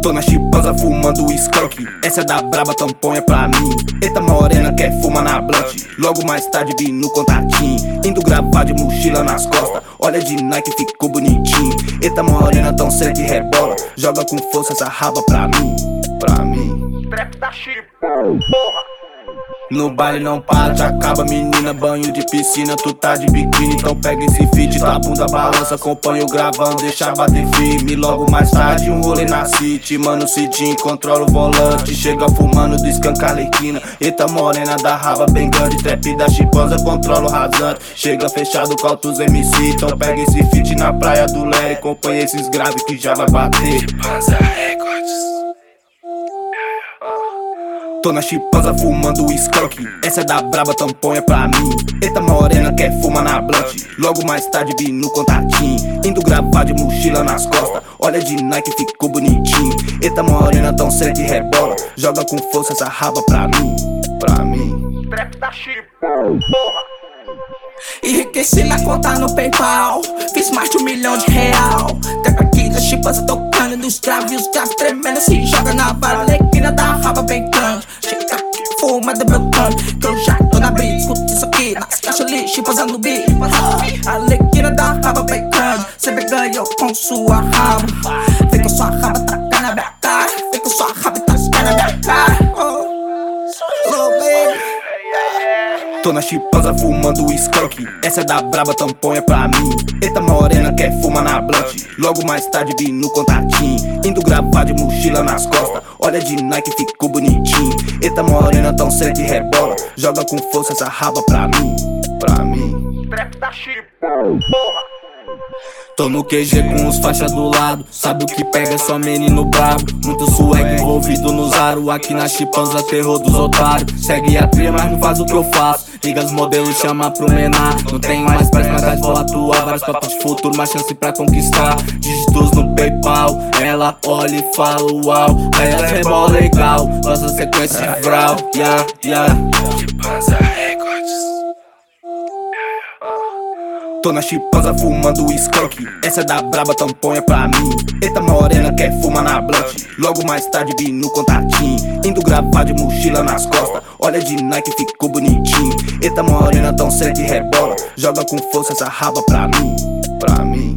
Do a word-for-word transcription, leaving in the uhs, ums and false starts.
Tô na chipanza fumando skunk, essa é da braba, tampão é pra mim. Eita morena quer fumar na blunt, logo mais tarde vi no contatinho. Indo gravar de mochila nas costas, olha de Nike ficou bonitinho. Eita morena tão sede rebola, joga com força essa raba pra mim, pra mim. Trap da chipão, porra. No baile não para, te acaba menina, banho de piscina, tu tá de biquíni, então pega esse feat, tua bunda balança, acompanha o gravão, deixa bater firme. Logo mais tarde um rolê na city, mano Cidinho controla o volante, chega fumando do skunk Arlequina. Eita morena da raba bem grande, trap da chipanza controla o rasante, chega fechado com altos M C, então pega esse feat na praia do Léo, acompanha esses graves que já vai bater. Chipanza Records. Tô na chipanza fumando skunk, essa é da braba, tampão é pra mim. Eita morena quer fumar na blunt, logo mais tarde vi no contatinho. Indo gravar de mochila nas costas, olha de Nike ficou bonitinho. Eita morena tão sede rebola, joga com força essa raba pra mim, pra mim. Trap da chipão, porra. Enriqueci na conta no PayPal, fiz mais de um milhão de real. Trap aqui da chipanza tocando nos graves, e os graves tremendo se joga na vara. Arlequina da raba bem grande, chega aqui, fuma do meu canto, que eu já tô na brisa. Escuta isso aqui, nas caixas lixo, chipanza no beat. Arlequina da raba bem grande, cê me ganhou com sua raba. Vem com sua raba, taca na minha cara, vem com sua raba e taca na minha cara. Oh, oh baby. Tô na chipanza fumando skunk, essa é da braba, tampão é pra mim. Eita morena quer fumar na blunt, logo mais tarde vi no contatinho. Indo gravar de mochila nas costas, olha de Nike ficou bonitinho. Eita morena tão sede rebola, joga com força essa raba pra mim, pra mim. Trap da chipão, porra. Tô no Q G com os faixas do lado, sabe o que pega é só menino brabo. Muito swag envolvido nos aro, aqui na chipanza terror dos otários. Segue a trilha mas não faz o que eu faço, liga os modelos, chama pro menar. Não tenho mais pressa, mas mais vou atuar. Vários papos de futuro, uma chance pra conquistar. Dígitos no PayPal, ela olha e fala uau. Ela é mó legal, nossa sequência de vral, yeah, yeah. Chipanza Records. Tô na chipanza fumando skunk, essa é da braba, tampão é pra mim. Eita morena quer fumar na blunt, logo mais tarde vi no contatinho. Indo gravar de mochila nas costas, olha de Nike ficou bonitinho. Eita morena tão sede rebola, joga com força essa raba pra mim, pra mim.